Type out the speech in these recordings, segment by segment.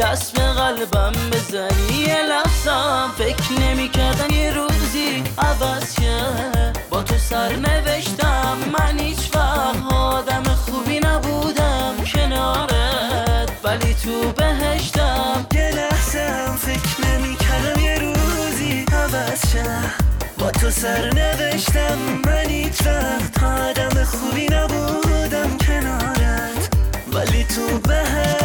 دست به قلبم بزنی. یه لحظم فکر نمی کردن یه روزی عوض شه. با تو سر نوشتم من هیچ وقت آدم خوبی نبودم کنارت، ولی تو بهشتم. یه لحظم فکر نمی کردم یه روزی عوض شه. با تو سر نوشتم من هیچ وقت آدم خوبی نبودم کنارت، ولی تو بهشتم.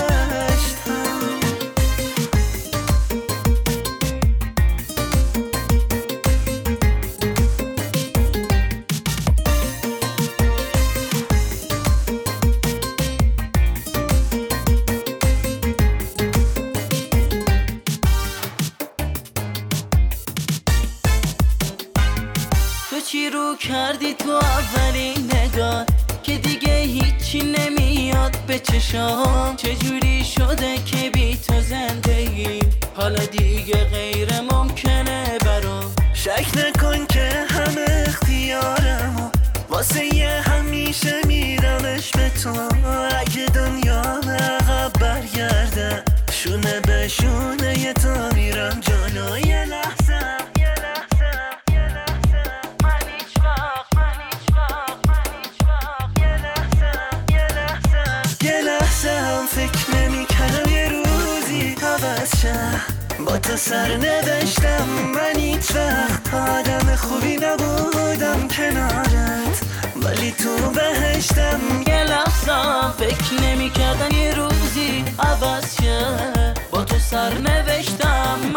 تو چی رو کردی تو اولین نگاه که دیگه هیچی نمیاد به چشام؟ چجوری شده که بی تو زندگی حالا دیگه غیر ممکنه برام؟ شک نکن که همه اختیارم واسه یه همیشه میرمش به تو. اگه دنیا به عقب برگرده شونه به شونه یه تا میرم جلو. یه لحظه هم فکر نمی کردم یه روزی عوض شه. با تو سر نوشتم من هیچ وقت آدم خوبی نبودم کنارت، ولی تو بهشتم. یه لحظم فکر نمی کردن یه روزی عوض شه. با تو سر نوشتم